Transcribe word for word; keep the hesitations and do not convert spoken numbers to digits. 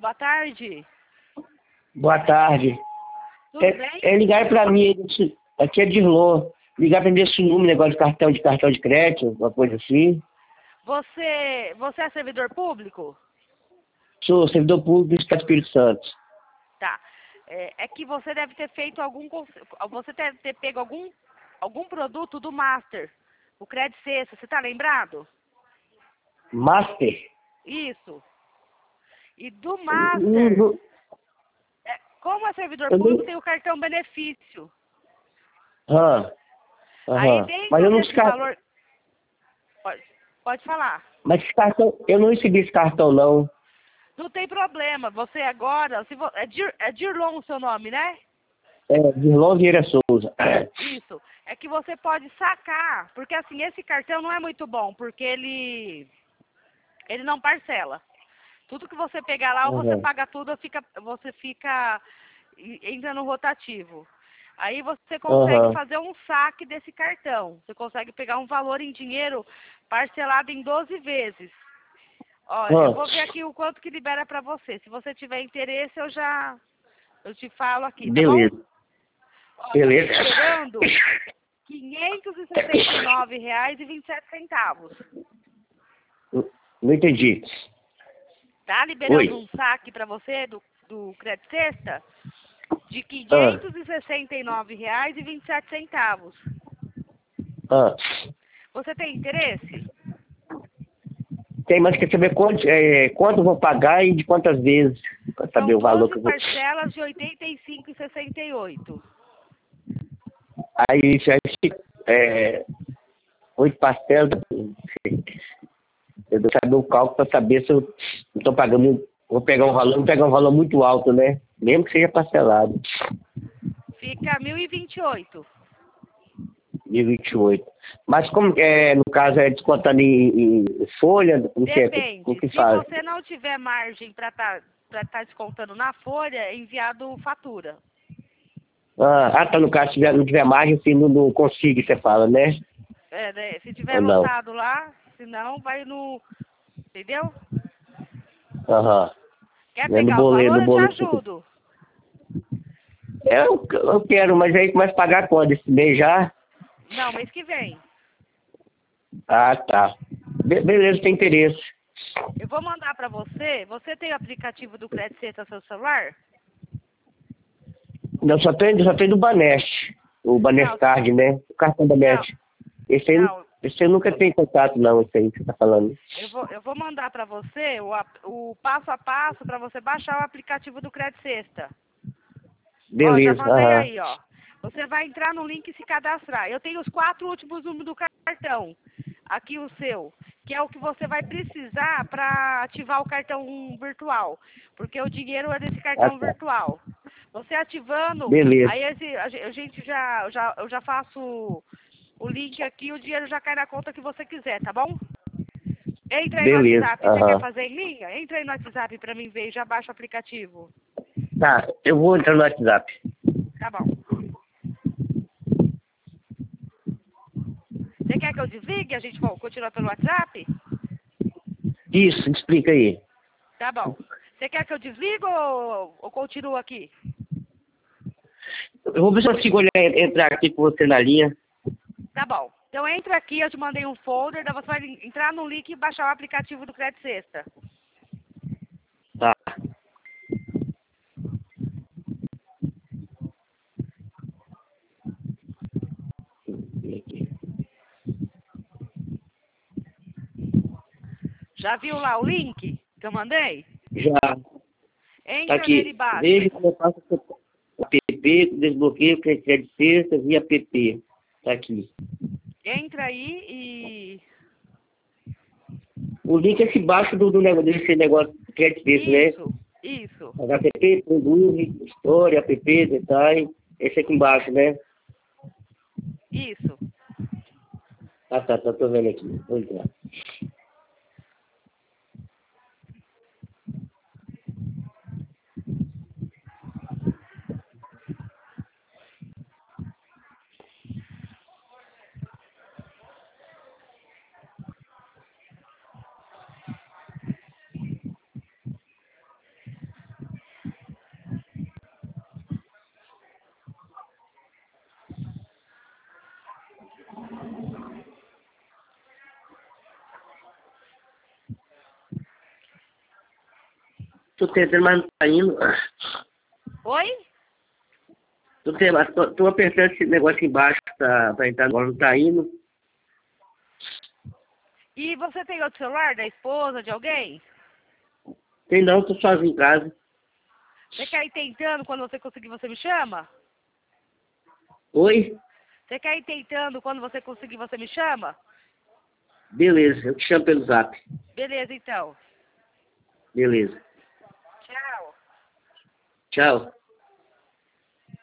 boa tarde. Boa tarde. Tudo É, bem? é ligar pra mim, esse- aqui é de Dirlon. Ligar pra mim esse número, negócio de cartão de cartão de crédito, uma coisa assim. Você, você é servidor público? Sou servidor público do Estado do Espírito Santo. Tá. É, é que você deve ter feito algum... cons- Você deve ter pego algum, algum produto do Master, o Credit Sexta, você tá lembrado? Master? Isso. E do Não, Master, não, é, como é servidor eu público, não... tem o cartão benefício. Ah, Aí aham. Mas dentro eu não desse descar... valor... Pode, pode falar. Mas esse cartão, eu não recebi esse cartão, não. Não tem problema. Você agora... Se vo, é, Dir, é Dirlon o seu nome, né? É, Dirlon Vieira Souza. Isso. É que você pode sacar. Porque assim, esse cartão não é muito bom. Porque ele... Ele não parcela. Tudo que você pegar lá, ou você Aham. paga tudo, ou fica, você fica... Entra no rotativo. Aí você consegue Aham. fazer um saque desse cartão. Você consegue pegar um valor em dinheiro parcelado em doze vezes. Ó, eu Ah, vou ver aqui o quanto que libera pra você. Se você tiver interesse, eu já eu te falo aqui, tá bom? beleza. Ó, tá Beleza. liberando quinhentos e sessenta e nove reais e vinte e sete centavos. Não entendi. Tá liberando Oi. um saque pra você do, do Credit Sexta de Ah, quinhentos e sessenta e nove reais e vinte e sete centavos. ah. Você tem interesse? Tem, mas quer saber quanto, é, quanto eu vou pagar e de quantas vezes, para São saber o valor que doze eu vou. parcelas de oitenta e cinco reais e sessenta e oito centavos. Aí já é, oito parcelas, eu vou saber o cálculo para saber se eu estou pagando, vou pegar um valor, vou pegar um valor muito alto, né? Mesmo que seja parcelado, Fica mil e vinte e oito. de vinte e oito. Mas como que é, no caso, é descontando em, em folha, o que, o Depende. que Se faz? você não tiver margem para estar para estar descontando na folha, é enviado fatura. Ah, ah, tá, no caso, se tiver- não tiver margem, assim, não, não consigo, você fala, né? É, né? Se tiver Ou não? lotado lá, se não, vai no... Entendeu? Aham. Quer É no pegar o boleto, valor? no Eu te boleto. ajudo. Eu, eu quero, mas aí começa a pagar quando? Esse mês já? Não, mês que vem. Ah, tá. Be- beleza, tem interesse. Eu vou mandar para você. Você tem o aplicativo do Credit Sexta no seu celular? Não, só tem, só tem do Banest. O Banest Não, Card, né? O cartão não, Banest. Esse aí, não. esse aí nunca tem contato, não, esse aí que você tá falando. Eu vou, eu vou mandar para você o, ap- o passo a passo para você baixar o aplicativo do Credit Sexta. Ó, já Beleza, mandei aham. aí, ó. Você vai entrar no link e se cadastrar. Eu tenho os quatro últimos números do cartão. Aqui o seu, que é o que você vai precisar para ativar o cartão virtual. Porque o dinheiro é desse Ah, cartão tá. virtual. Você ativando, Beleza, aí esse, a ge- a gente já, eu já, eu já faço o link aqui, o dinheiro já cai na conta que você quiser, tá bom? Entra aí no beleza, WhatsApp. Você quer aham. fazer em linha? Entra aí no WhatsApp para mim ver e já baixa o aplicativo. Tá, eu vou entrar no WhatsApp. Tá bom. Você quer que eu desligue? A gente for- continua pelo WhatsApp? Isso, explica aí. Tá bom. Você quer que eu desligo ou, ou continuo aqui? Eu vou ver se eu consigo olhar, entrar aqui com você na linha. Tá bom. Então entra aqui, eu te mandei um folder, daí você vai entrar no link e baixar o aplicativo do Credit Sexta. Tá. Já viu lá o link que eu mandei? Já, tá Entra nele e aqui. baixa. Veja como eu faço o app, desbloqueio, crédito sexta via app. Tá aqui. Entra aí e... O link é aqui embaixo do, do negócio, desse negócio de crédito sexta, né? Isso, isso, H T T P, produz, história, app, detalhe. Esse aqui embaixo, né? isso. Ah, tá, tá, tô vendo aqui. Vou entrar. Tô tentando, mas não tá indo. Oi? Tô, tentando, tô, tô apertando esse negócio aqui embaixo pra, pra entrar agora, não tá indo. E você tem outro celular da esposa, de alguém? Tem não, tô sozinho em casa. Você quer ir tentando, quando você conseguir, você me chama? Oi? Você quer ir tentando, quando você conseguir, você me chama? Beleza, eu te chamo pelo zap. Beleza, então. Beleza. Tchau. Tchau.